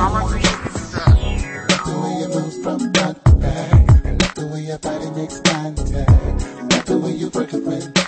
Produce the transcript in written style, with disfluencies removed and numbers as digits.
Love the way you move from back to back. Love the way your body makes contact. Love the way you work it when